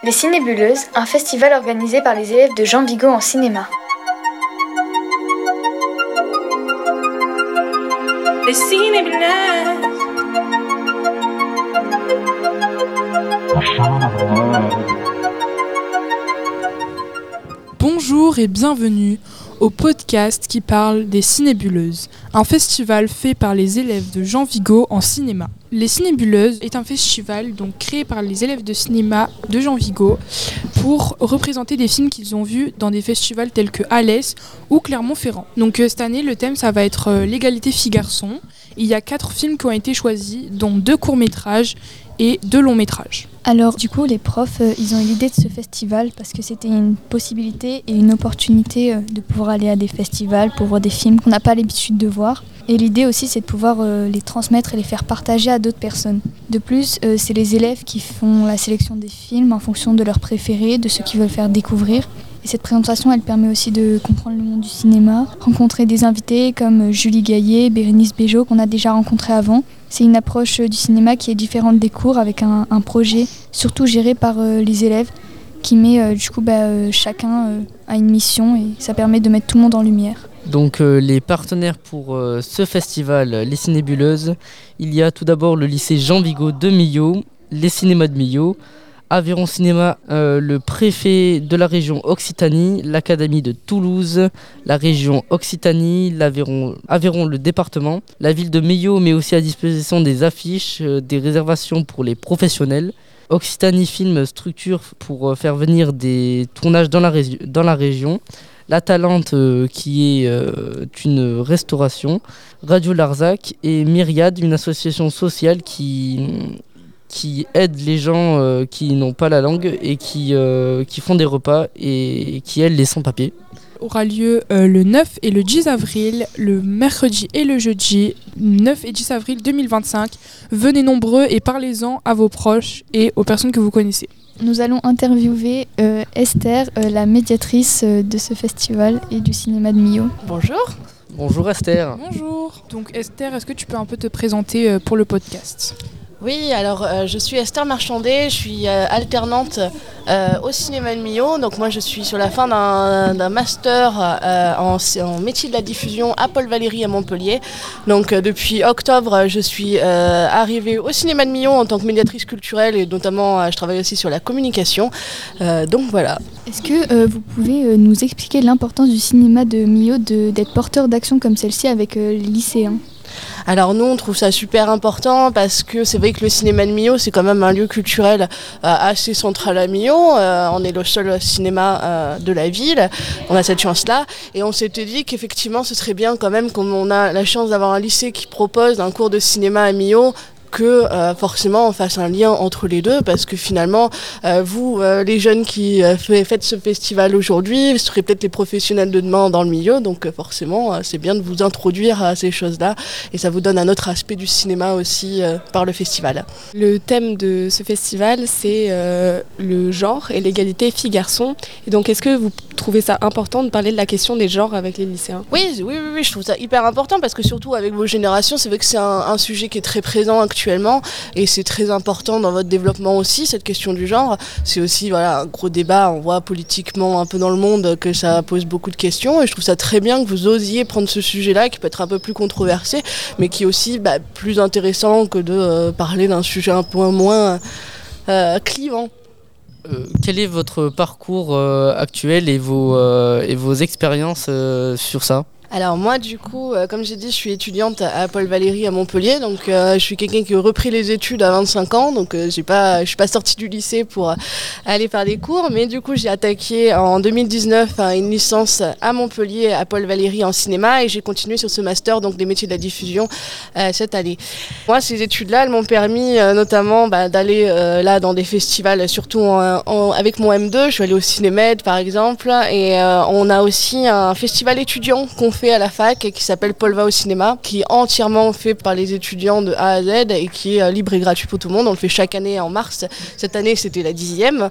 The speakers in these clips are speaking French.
Les Cinébuleuses, un festival organisé par les élèves de Jean Vigo en cinéma. Les Cinébuleuses. Bonjour et bienvenue au podcast qui parle des Cinébuleuses, un festival fait par les élèves de Jean Vigo en cinéma. Les Cinébuleuses est un festival donc créé par les élèves de cinéma de Jean Vigo pour représenter des films qu'ils ont vus dans des festivals tels que Alès ou Clermont-Ferrand. Donc cette année, le thème ça va être l'égalité filles-garçons. Il y a 4 films qui ont été choisis, dont 2 courts-métrages et 2 longs-métrages. Alors du coup les profs ils ont eu l'idée de ce festival parce que c'était une possibilité et une opportunité de pouvoir aller à des festivals pour voir des films qu'on n'a pas l'habitude de voir. Et l'idée aussi c'est de pouvoir les transmettre et les faire partager à d'autres personnes. De plus c'est les élèves qui font la sélection des films en fonction de leurs préférés, de ceux qu'ils veulent faire découvrir. Et cette présentation elle permet aussi de comprendre le monde du cinéma, rencontrer des invités comme Julie Gaillet, Bérénice Bejo qu'on a déjà rencontrés avant. C'est une approche du cinéma qui est différente des cours avec un projet surtout géré par les élèves qui met chacun a une mission et ça permet de mettre tout le monde en lumière. Donc les partenaires pour ce festival, les Cinébuleuses, il y a tout d'abord le lycée Jean Vigo de Millau, les cinémas de Millau, Aveyron Cinéma, le préfet de la région Occitanie, l'Académie de Toulouse, la région Occitanie, Aveyron le département, la ville de Millau met aussi à disposition des affiches, des réservations pour les professionnels. Occitanie Film structure pour faire venir des tournages dans la région. La Talente qui est une restauration, Radio Larzac et Myriade, une association sociale qui aide les gens qui n'ont pas la langue et qui font des repas et qui aident les sans-papiers. Aura lieu le 9 et le 10 avril, le mercredi et le jeudi, 9 et 10 avril 2025. Venez nombreux et parlez-en à vos proches et aux personnes que vous connaissez. Nous allons interviewer Esther, la médiatrice de ce festival et du cinéma de Millau. Bonjour. Bonjour Esther. Bonjour. Donc Esther, est-ce que tu peux un peu te présenter pour le podcast ? Oui, alors je suis Esther Marchandet, je suis alternante au cinéma de Millau. Donc moi je suis sur la fin d'un master en métier de la diffusion à Paul Valéry à Montpellier. Donc depuis octobre je suis arrivée au cinéma de Millau en tant que médiatrice culturelle et notamment je travaille aussi sur la communication. Donc voilà. Est-ce que vous pouvez nous expliquer l'importance du cinéma de Millau d'être porteur d'action comme celle-ci avec les lycéens ? Alors nous on trouve ça super important parce que c'est vrai que le cinéma de Millau c'est quand même un lieu culturel assez central à Millau. On est le seul cinéma de la ville, on a cette chance-là et on s'était dit qu'effectivement ce serait bien quand même comme on a la chance d'avoir un lycée qui propose un cours de cinéma à Millau que forcément on fasse un lien entre les deux parce que finalement vous les jeunes qui faites ce festival aujourd'hui vous serez peut-être les professionnels de demain dans le milieu donc forcément c'est bien de vous introduire à ces choses-là et ça vous donne un autre aspect du cinéma aussi par le festival. Le thème de ce festival c'est le genre et l'égalité filles-garçons et donc est-ce que vous trouvez ça important de parler de la question des genres avec les lycéens ? Oui, je trouve ça hyper important parce que surtout avec vos générations c'est vrai que c'est un sujet qui est très présent actuellement et c'est très important dans votre développement aussi cette question du genre. C'est aussi un gros débat, on voit politiquement un peu dans le monde que ça pose beaucoup de questions et je trouve ça très bien que vous osiez prendre ce sujet-là qui peut être un peu plus controversé mais qui est aussi plus intéressant que de parler d'un sujet un peu moins clivant. Quel est votre parcours actuel et vos expériences sur ça ? Alors moi du coup, comme j'ai dit, je suis étudiante à Paul Valéry à Montpellier, donc je suis quelqu'un qui a repris les études à 25 ans, donc je suis pas sortie du lycée pour aller faire des cours, mais du coup j'ai attaqué en 2019 une licence à Montpellier à Paul Valéry en cinéma et j'ai continué sur ce master, donc des métiers de la diffusion cette année. Moi ces études-là, elles m'ont permis notamment d'aller là dans des festivals, surtout avec mon M2, je suis allée au Cinémed par exemple, et on a aussi un festival étudiant qu'on fait à la fac qui s'appelle Paul va au cinéma, qui est entièrement fait par les étudiants de A à Z et qui est libre et gratuit pour tout le monde. On le fait chaque année en mars. Cette année c'était la 10e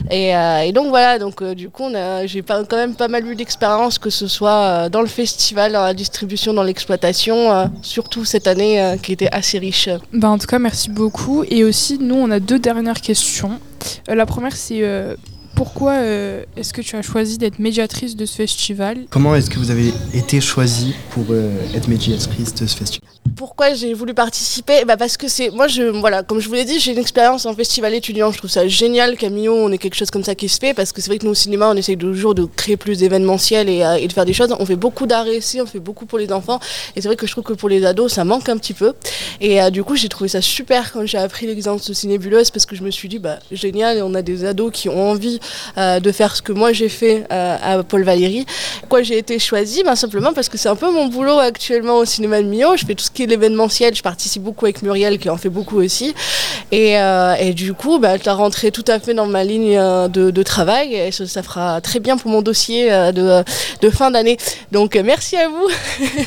et donc voilà, du coup j'ai quand même pas mal eu d'expérience, que ce soit dans le festival, dans la distribution, dans l'exploitation, surtout cette année qui était assez riche. En tout cas merci beaucoup et aussi nous on a 2 dernières questions. La première, c'est pourquoi est-ce que tu as choisi d'être médiatrice de ce festival ? Comment est-ce que vous avez été choisie pour être médiatrice de ce festival ? Pourquoi j'ai voulu participer ? Parce que comme je vous l'ai dit, j'ai une expérience en festival étudiant. Je trouve ça génial qu'à Millau, on ait quelque chose comme ça qui se fait, parce que c'est vrai que nous, au cinéma, on essaye toujours de créer plus d'événementiel et de faire des choses. On fait beaucoup d'art ici, on fait beaucoup pour les enfants. Et c'est vrai que je trouve que pour les ados, ça manque un petit peu. Et du coup, j'ai trouvé ça super quand j'ai appris l'existence de Cinébuleuse, parce que je me suis dit, génial, on a des ados qui ont envie de faire ce que moi j'ai fait à Paul Valéry. Pourquoi j'ai été choisie ? Simplement parce que c'est un peu mon boulot actuellement au cinéma de Millau. Je fais tout ce qui est l'événementiel, je participe beaucoup avec Muriel qui en fait beaucoup aussi. Et du coup, ça rentrait tout à fait dans ma ligne de travail et ça fera très bien pour mon dossier de fin d'année. Donc merci à vous.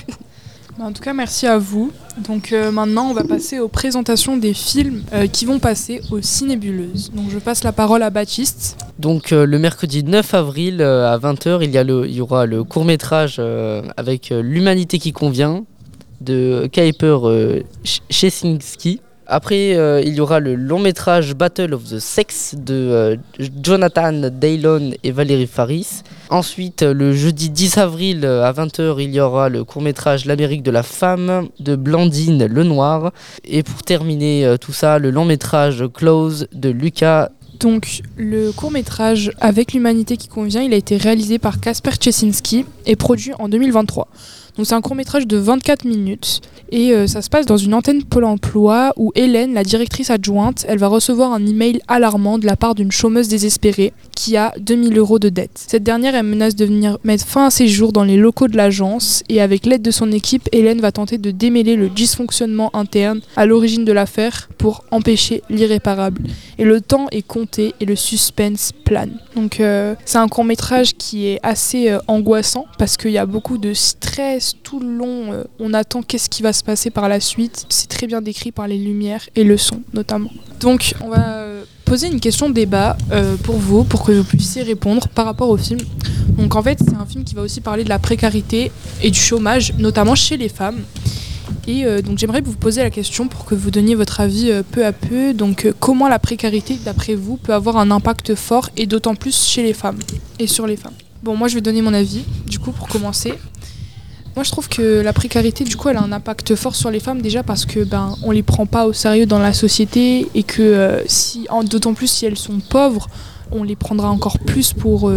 En tout cas, merci à vous. Donc maintenant, on va passer aux présentations des films qui vont passer aux Cinébuleuses. Donc je passe la parole à Baptiste. Donc le mercredi 9 avril à 20h, il y aura le court-métrage avec L'humanité qui convient de Kieper Chesinski. Après, il y aura le long-métrage Battle of the Sex de Jonathan Dayton et Valérie Faris. Ensuite, le jeudi 10 avril à 20h, il y aura le court-métrage L'Amérique de la femme de Blandine Lenoir. Et pour terminer tout ça, le long-métrage Close de Lucas. Donc le court-métrage Avec l'humanité qui convient, il a été réalisé par Kasper Chesinski et produit en 2023. Donc c'est un court-métrage de 24 minutes et ça se passe dans une antenne Pôle emploi où Hélène, la directrice adjointe, elle va recevoir un email alarmant de la part d'une chômeuse désespérée qui a 2000 € de dette. Cette dernière, elle menace de venir mettre fin à ses jours dans les locaux de l'agence et avec l'aide de son équipe, Hélène va tenter de démêler le dysfonctionnement interne à l'origine de l'affaire pour empêcher l'irréparable. Et le temps est compté et le suspense plane. Donc c'est un court-métrage qui est assez angoissant parce qu'il y a beaucoup de stress tout le long. On attend qu'est-ce qui va se passer par la suite. C'est très bien décrit par les lumières et le son notamment. Donc on va poser une question de débat pour vous, pour que vous puissiez répondre par rapport au film. Donc en fait c'est un film qui va aussi parler de la précarité et du chômage, notamment chez les femmes. Et donc j'aimerais vous poser la question pour que vous donniez votre avis peu à peu. Donc comment la précarité, d'après vous, peut avoir un impact fort et d'autant plus chez les femmes et sur les femmes. Bon, moi je vais donner mon avis, du coup, pour commencer. Moi je trouve que la précarité, du coup, elle a un impact fort sur les femmes déjà parce que on les prend pas au sérieux dans la société et que d'autant plus si elles sont pauvres, on les prendra encore plus pour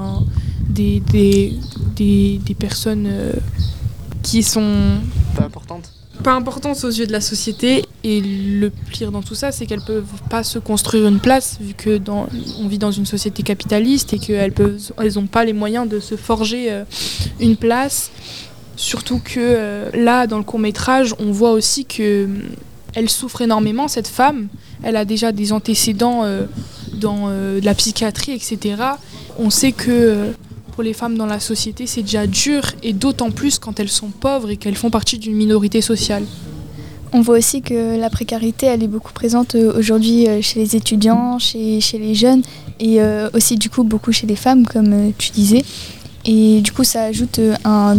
des personnes qui sont pas importantes aux yeux de la société. Et le pire dans tout ça, c'est qu'elles peuvent pas se construire une place vu que on vit dans une société capitaliste et qu'elles ont pas les moyens de se forger une place. Surtout que là, dans le court-métrage, on voit aussi que elle souffre énormément, cette femme. Elle a déjà des antécédents dans de la psychiatrie, etc. On sait que pour les femmes dans la société, c'est déjà dur, et d'autant plus quand elles sont pauvres et qu'elles font partie d'une minorité sociale. On voit aussi que la précarité, elle est beaucoup présente aujourd'hui chez les étudiants, chez les jeunes, et aussi du coup beaucoup chez les femmes, comme tu disais. Et du coup, ça ajoute un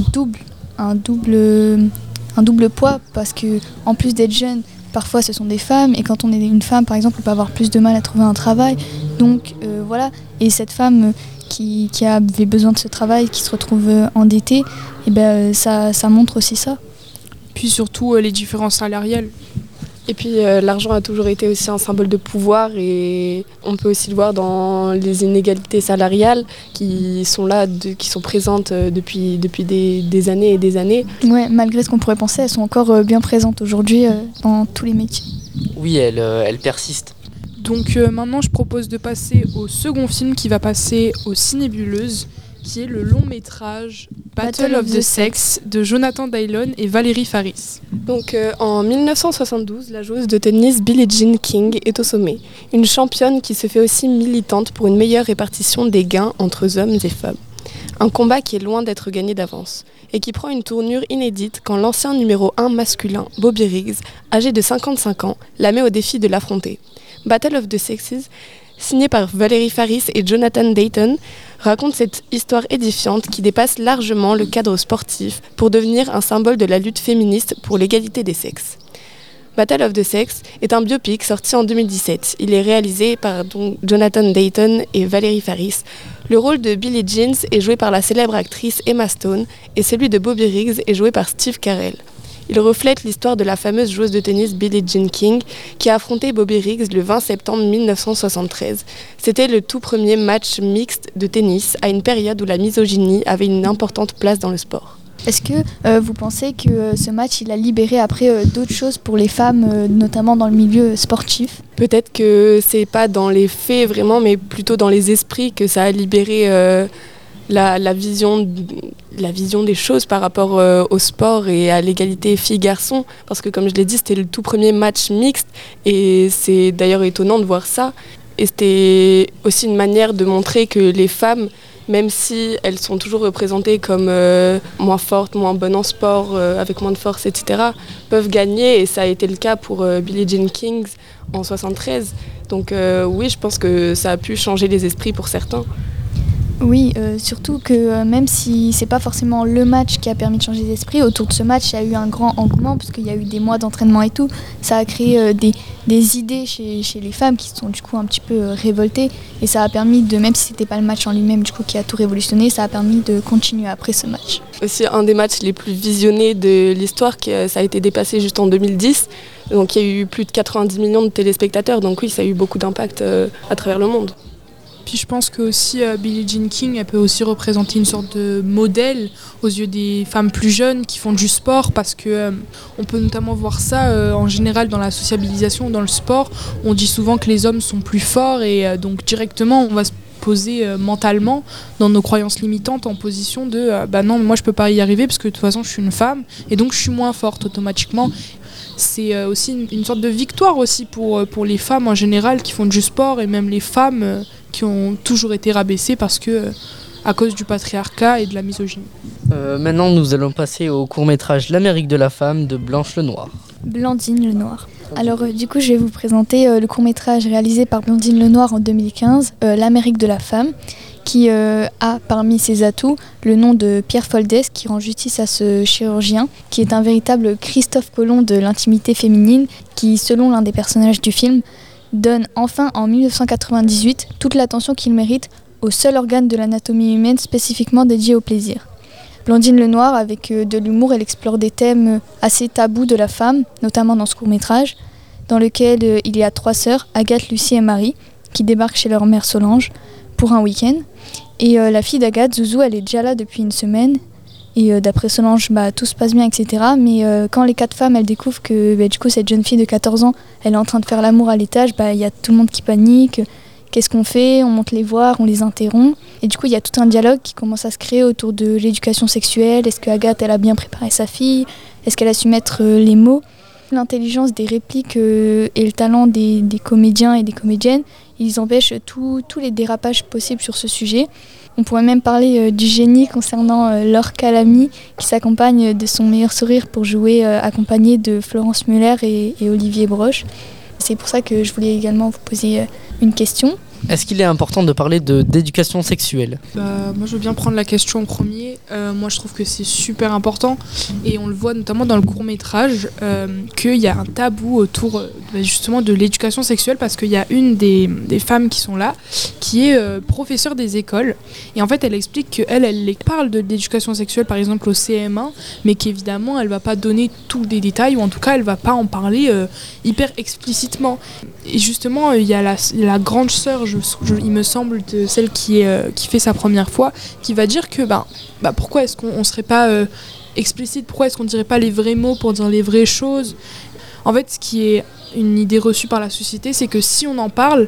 double poids, parce que en plus d'être jeune, parfois ce sont des femmes, et quand on est une femme, par exemple, on peut avoir plus de mal à trouver un travail. Donc voilà, et cette femme qui avait besoin de ce travail, qui se retrouve endettée, et ça montre aussi ça. Puis surtout les différences salariales. Et puis l'argent a toujours été aussi un symbole de pouvoir, et on peut aussi le voir dans les inégalités salariales qui sont là, qui sont présentes depuis des années et des années. Ouais, malgré ce qu'on pourrait penser, elles sont encore bien présentes aujourd'hui dans tous les métiers. Oui, elles persistent. Donc maintenant, je propose de passer au second film qui va passer aux Cinébuleuses, qui est le long métrage Battle of the Sex de Jonathan Dayton et Valérie Faris. Donc en 1972, la joueuse de tennis Billie Jean King est au sommet. Une championne qui se fait aussi militante pour une meilleure répartition des gains entre hommes et femmes. Un combat qui est loin d'être gagné d'avance et qui prend une tournure inédite quand l'ancien numéro 1 masculin, Bobby Riggs, âgé de 55 ans, la met au défi de l'affronter. Battle of the Sexes, signé par Valérie Faris et Jonathan Dayton, raconte cette histoire édifiante qui dépasse largement le cadre sportif pour devenir un symbole de la lutte féministe pour l'égalité des sexes. Battle of the Sex est un biopic sorti en 2017. Il est réalisé par Jonathan Dayton et Valérie Faris. Le rôle de Billie Jean est joué par la célèbre actrice Emma Stone et celui de Bobby Riggs est joué par Steve Carell. Il reflète l'histoire de la fameuse joueuse de tennis Billie Jean King qui a affronté Bobby Riggs le 20 septembre 1973. C'était le tout premier match mixte de tennis à une période où la misogynie avait une importante place dans le sport. Est-ce que vous pensez que ce match il a libéré après d'autres choses pour les femmes, notamment dans le milieu sportif ? Peut-être que c'est pas dans les faits vraiment, mais plutôt dans les esprits que ça a libéré la vision des choses par rapport au sport et à l'égalité filles-garçons. Parce que comme je l'ai dit, c'était le tout premier match mixte et c'est d'ailleurs étonnant de voir ça. Et c'était aussi une manière de montrer que les femmes, même si elles sont toujours représentées comme moins fortes, moins bonnes en sport, avec moins de force, etc., peuvent gagner. Et ça a été le cas pour Billie Jean King en 1973. Donc oui, je pense que ça a pu changer les esprits pour certains. Oui, surtout que même si c'est pas forcément le match qui a permis de changer les esprits, autour de ce match, il y a eu un grand engouement parce qu'il y a eu des mois d'entraînement et tout. Ça a créé des idées chez les femmes qui sont du coup un petit peu révoltées et ça a permis de, même si c'était pas le match en lui-même du coup qui a tout révolutionné, ça a permis de continuer après ce match. Aussi un des matchs les plus visionnés de l'histoire, ça a été dépassé juste en 2010. Donc il y a eu plus de 90 millions de téléspectateurs, donc oui, ça a eu beaucoup d'impact à travers le monde. Puis je pense que aussi Billie Jean King, elle peut aussi représenter une sorte de modèle aux yeux des femmes plus jeunes qui font du sport, parce que on peut notamment voir ça en général dans la sociabilisation, dans le sport. On dit souvent que les hommes sont plus forts et donc directement on va se poser mentalement dans nos croyances limitantes en position de bah non, moi je peux pas y arriver parce que de toute façon je suis une femme et donc je suis moins forte automatiquement. C'est aussi une sorte de victoire aussi pour les femmes en général qui font du sport et même les femmes qui ont toujours été rabaissées parce que à cause du patriarcat et de la misogynie. Maintenant, nous allons passer au court-métrage L'Amérique de la femme de Blanche Lenoir. Blandine Lenoir. Alors du coup, je vais vous présenter le court-métrage réalisé par Blandine Lenoir en 2015, L'Amérique de la femme, qui a parmi ses atouts le nom de Pierre Foldès, qui rend justice à ce chirurgien, qui est un véritable Christophe Colomb de l'intimité féminine, qui, selon l'un des personnages du film, donne enfin en 1998 toute l'attention qu'il mérite au seul organe de l'anatomie humaine spécifiquement dédié au plaisir. Blandine Lenoir, avec de l'humour, elle explore des thèmes assez tabous de la femme, notamment dans ce court-métrage, dans lequel il y a 3 sœurs, Agathe, Lucie et Marie, qui débarquent chez leur mère Solange pour un week-end. Et la fille d'Agathe, Zouzou, elle est déjà là depuis une semaine. Et d'après Solange, tout se passe bien, etc. Mais quand les 4 femmes, elles découvrent que du coup, cette jeune fille de 14 ans, elle est en train de faire l'amour à l'étage, il y a tout le monde qui panique. Qu'est-ce qu'on fait ? On monte les voir, on les interrompt. Et du coup, il y a tout un dialogue qui commence à se créer autour de l'éducation sexuelle. Est-ce que Agathe, elle a bien préparé sa fille ? Est-ce qu'elle a su mettre les mots ? L'intelligence des répliques et le talent des comédiens et des comédiennes, ils empêchent tous les dérapages possibles sur ce sujet. On pourrait même parler du génie concernant Laure Calamy, qui s'accompagne de son meilleur sourire pour jouer accompagnée de Florence Muller et Olivier Broche. C'est pour ça que je voulais également vous poser une question. Est-ce qu'il est important de parler d'éducation sexuelle ? Moi je veux bien prendre la question en premier. Moi je trouve que c'est super important et on le voit notamment dans le court-métrage qu'il y a un tabou autour justement de l'éducation sexuelle, parce qu'il y a une des femmes qui sont là qui est professeure des écoles et en fait elle explique qu'elle parle de l'éducation sexuelle par exemple au CM1, mais qu'évidemment elle va pas donner tous les détails, ou en tout cas elle va pas en parler hyper explicitement. Et justement il y a la grande sœur, il me semble, de celle qui fait sa première fois, qui va dire que pourquoi est-ce qu'on serait pas explicite, pourquoi est-ce qu'on dirait pas les vrais mots pour dire les vraies choses. En fait, ce qui est une idée reçue par la société, c'est que si on en parle,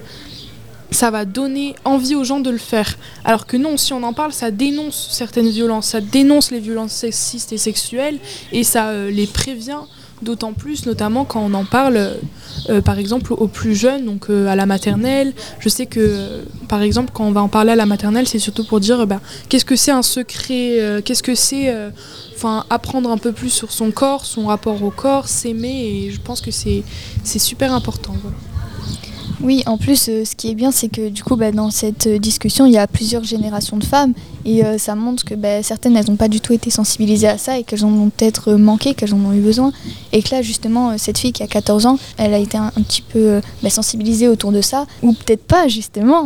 ça va donner envie aux gens de le faire. Alors que non, si on en parle, ça dénonce certaines violences, ça dénonce les violences sexistes et sexuelles, et ça les prévient d'autant plus, notamment quand on en parle par exemple aux plus jeunes, donc à la maternelle. Je sais que par exemple quand on va en parler à la maternelle, c'est surtout pour dire qu'est-ce que c'est un secret, qu'est-ce que c'est apprendre un peu plus sur son corps, son rapport au corps, s'aimer, et je pense que c'est super important. Voilà. Oui, en plus, ce qui est bien, c'est que du coup, dans cette discussion, il y a plusieurs générations de femmes et ça montre que certaines, elles n'ont pas du tout été sensibilisées à ça et qu'elles en ont peut-être manqué, qu'elles en ont eu besoin. Et que là, justement, cette fille qui a 14 ans, elle a été un petit peu sensibilisée autour de ça, ou peut-être pas, justement.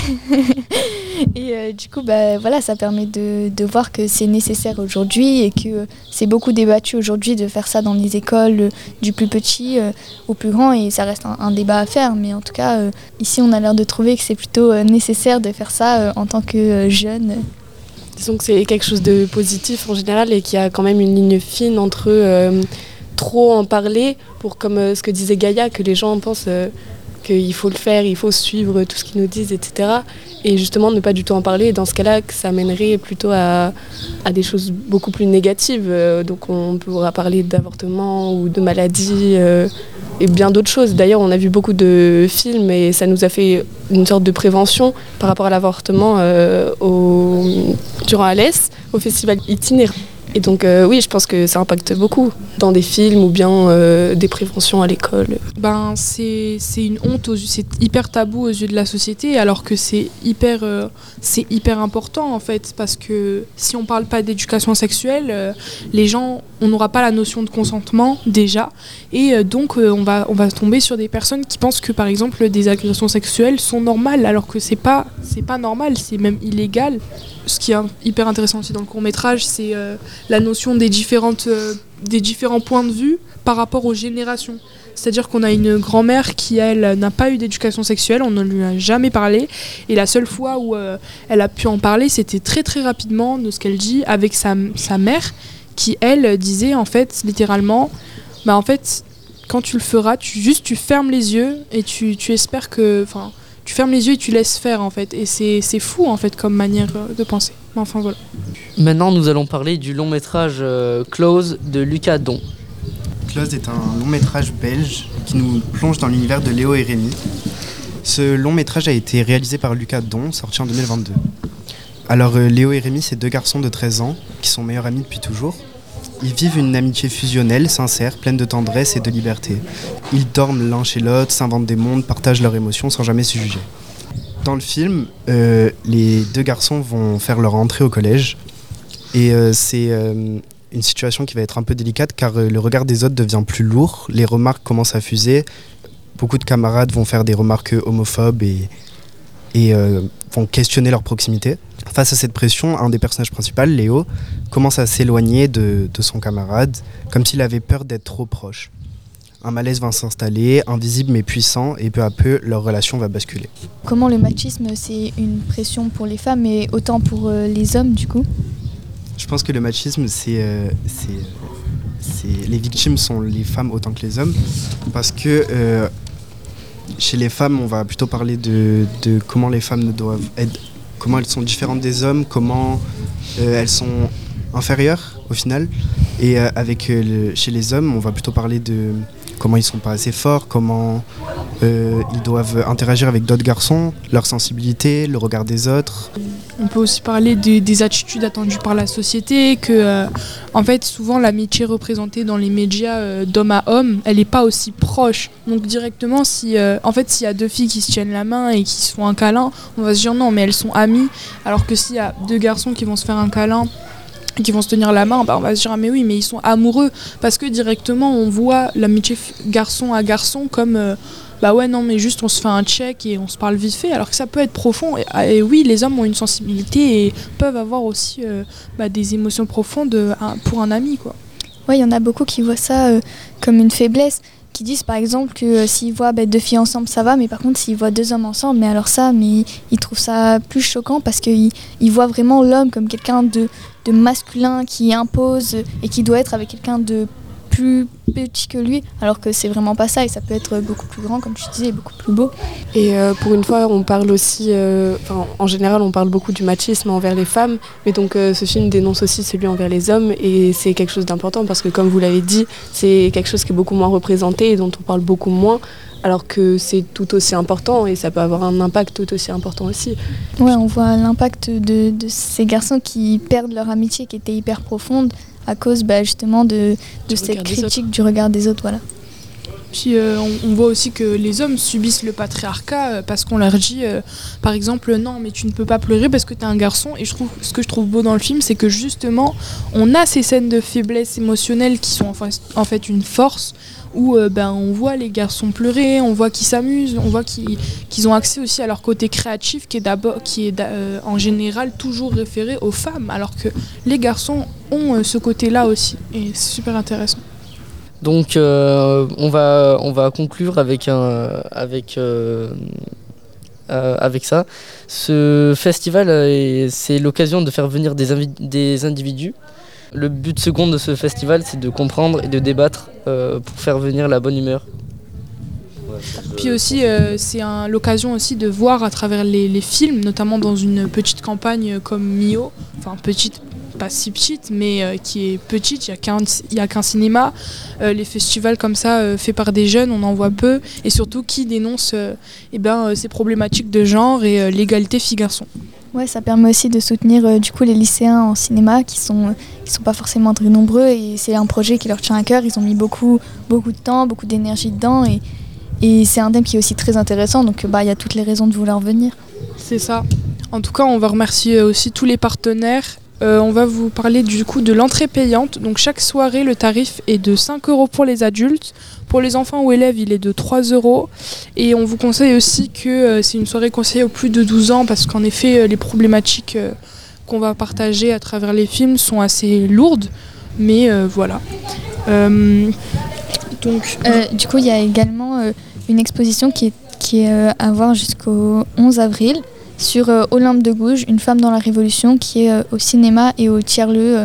Et du coup, voilà, ça permet de voir que c'est nécessaire aujourd'hui et que c'est beaucoup débattu aujourd'hui de faire ça dans les écoles, du plus petit au plus grand, et ça reste un débat à faire. Mais en tout cas, ici, on a l'air de trouver que c'est plutôt nécessaire de faire ça en tant que jeune. Disons que c'est quelque chose de positif en général et qu'il y a quand même une ligne fine entre trop en parler pour, comme ce que disait Gaïa, que les gens pensent... qu'il faut le faire, il faut suivre tout ce qu'ils nous disent, etc. Et justement, ne pas du tout en parler. Et dans ce cas-là, ça mènerait plutôt à des choses beaucoup plus négatives. Donc on pourra parler d'avortement ou de maladies et bien d'autres choses. D'ailleurs, on a vu beaucoup de films et ça nous a fait une sorte de prévention par rapport à l'avortement durant Alès, au festival itinérant. Et donc oui, je pense que ça impacte beaucoup dans des films ou bien des préventions à l'école. C'est une honte, c'est hyper tabou aux yeux de la société, alors que c'est hyper important en fait, parce que si on parle pas d'éducation sexuelle, les gens, on n'aura pas la notion de consentement déjà, et donc on va tomber sur des personnes qui pensent que par exemple des agressions sexuelles sont normales, alors que c'est pas normal, c'est même illégal. Ce qui est hyper intéressant aussi dans le court-métrage, c'est la notion des différents points de vue par rapport aux générations. C'est-à-dire qu'on a une grand-mère qui, elle, n'a pas eu d'éducation sexuelle, on ne lui a jamais parlé. Et la seule fois où elle a pu en parler, c'était très très rapidement, de ce qu'elle dit, avec sa mère, qui, elle, disait, en fait, littéralement, en fait, quand tu le feras, tu fermes les yeux et tu espères que... Tu fermes les yeux et tu laisses faire en fait, et c'est fou en fait comme manière de penser. Enfin voilà. Maintenant nous allons parler du long métrage Close de Lucas Don. Close est un long métrage belge qui nous plonge dans l'univers de Léo et Rémi. Ce long métrage a été réalisé par Lucas Don, sorti en 2022. Alors Léo et Rémi, c'est 2 garçons de 13 ans qui sont meilleurs amis depuis toujours. Ils vivent une amitié fusionnelle, sincère, pleine de tendresse et de liberté. Ils dorment l'un chez l'autre, s'inventent des mondes, partagent leurs émotions sans jamais se juger. Dans le film, les 2 garçons vont faire leur entrée au collège. Et c'est une situation qui va être un peu délicate car le regard des autres devient plus lourd, les remarques commencent à fuser. Beaucoup de camarades vont faire des remarques homophobes et vont questionner leur proximité. Face à cette pression, un des personnages principaux, Léo, commence à s'éloigner de son camarade, comme s'il avait peur d'être trop proche. Un malaise va s'installer, invisible mais puissant, et peu à peu, leur relation va basculer. Comment le machisme, c'est une pression pour les femmes et autant pour les hommes, du coup ? Je pense que le machisme, les victimes sont les femmes autant que les hommes, parce que chez les femmes, on va plutôt parler de comment les femmes doivent être, comment elles sont différentes des hommes, comment elles sont inférieures au final. Et chez les hommes, on va plutôt parler de comment ils sont pas assez forts, comment ils doivent interagir avec d'autres garçons, leur sensibilité, le regard des autres. On peut aussi parler des attitudes attendues par la société, que en fait souvent l'amitié représentée dans les médias d'homme à homme, elle n'est pas aussi proche. Donc directement, s'il y a 2 filles qui se tiennent la main et qui se font un câlin, on va se dire non mais elles sont amies, alors que s'il y a 2 garçons qui vont se faire un câlin, qui vont se tenir la main, on va se dire ah mais oui mais ils sont amoureux, parce que directement on voit l'amitié garçon à garçon comme ouais non mais juste on se fait un check et on se parle vite fait, alors que ça peut être profond et oui les hommes ont une sensibilité et peuvent avoir aussi des émotions profondes pour un ami quoi. Ouais, il y en a beaucoup qui voient ça comme une faiblesse, qui disent par exemple que s'ils voient 2 filles ensemble ça va, mais par contre s'ils voient 2 hommes ensemble, mais alors ça, mais ils trouvent ça plus choquant parce qu'ils voient vraiment l'homme comme quelqu'un de masculin qui impose et qui doit être avec quelqu'un de plus petit que lui, alors que c'est vraiment pas ça et ça peut être beaucoup plus grand comme tu disais, beaucoup plus beau. Et pour une fois on parle aussi, en général on parle beaucoup du machisme envers les femmes, mais donc ce film dénonce aussi celui envers les hommes et c'est quelque chose d'important parce que comme vous l'avez dit, c'est quelque chose qui est beaucoup moins représenté et dont on parle beaucoup moins, alors que c'est tout aussi important et ça peut avoir un impact tout aussi important aussi. Ouais, on voit l'impact de ces garçons qui perdent leur amitié qui était hyper profonde à cause justement de cette critique du regard des autres. Voilà. Puis on voit aussi que les hommes subissent le patriarcat parce qu'on leur dit, par exemple, non, mais tu ne peux pas pleurer parce que tu es un garçon. Et ce que je trouve beau dans le film, c'est que justement, on a ces scènes de faiblesse émotionnelle qui sont en fait une force, où on voit les garçons pleurer, on voit qu'ils s'amusent, on voit qu'ils ont accès aussi à leur côté créatif qui est en général toujours référé aux femmes, alors que les garçons ont ce côté-là aussi. Et c'est super intéressant. Donc on va conclure avec ça. Ce festival, c'est l'occasion de faire venir des individus. Le but second de ce festival, c'est de comprendre et de débattre pour faire venir la bonne humeur. Puis aussi, c'est l'occasion aussi de voir à travers les films, notamment dans une petite campagne comme Millau, enfin petite, pas si petite, mais qui est petite, il y a qu'un cinéma. Les festivals comme ça, faits par des jeunes, on en voit peu, et surtout qui dénoncent ces problématiques de genre et l'égalité filles-garçons. Ouais, ça permet aussi de soutenir du coup les lycéens en cinéma qui sont pas forcément très nombreux, et c'est un projet qui leur tient à cœur. Ils ont mis beaucoup de temps, beaucoup d'énergie dedans, et c'est un thème qui est aussi très intéressant, donc il y a toutes les raisons de vouloir venir. C'est ça. En tout cas, on va remercier aussi tous les partenaires. On va vous parler du coup de l'entrée payante. Donc chaque soirée, le tarif est de 5 € pour les adultes. Pour les enfants ou élèves, il est de 3 €. Et on vous conseille aussi que c'est une soirée conseillée aux plus de 12 ans parce qu'en effet, les problématiques qu'on va partager à travers les films sont assez lourdes. Mais voilà. Du coup, il y a également une exposition qui est à voir jusqu'au 11 avril. Sur Olympe de Gouges, une femme dans la Révolution, qui est au cinéma et au tiers-lieu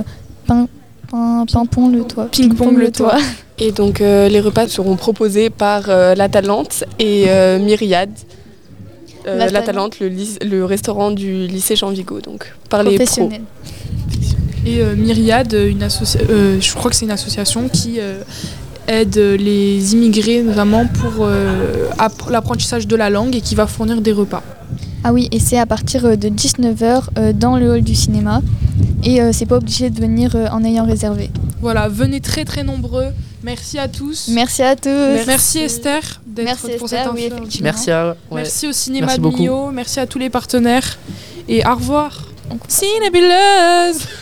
Ping-Pong le Toit. Et donc les repas seront proposés par La Talente et Myriade. La Talente, le restaurant du lycée Jean Vigo, donc par les pros. Et Myriade, je crois que c'est une association qui aide les immigrés notamment pour l'apprentissage de la langue et qui va fournir des repas. Ah oui, et c'est à partir de 19h dans le hall du cinéma. Et c'est pas obligé de venir en ayant réservé. Voilà, venez très très nombreux. Merci à tous. Merci à tous. Merci Esther pour cette oui, Merci Merci au cinéma Merci de Millau. Merci à tous les partenaires. Et au revoir. Cinébuleuse.